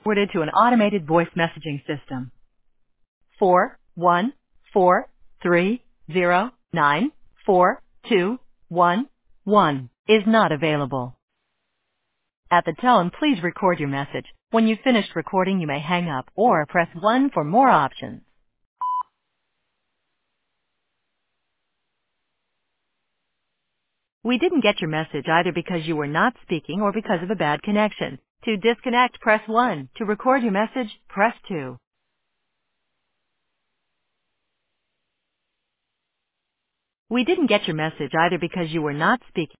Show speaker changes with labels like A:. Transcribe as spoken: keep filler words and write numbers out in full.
A: forwarded to an automated voice messaging system. Four one four three zero nine four two one one is not available. At the tone, please record your message. When you've finished recording, you may hang up or press one for more options. We didn't get your message either because you were not speaking or because of a bad connection. To disconnect, press one. To record your message, press two. We didn't get your message either because you were not speaking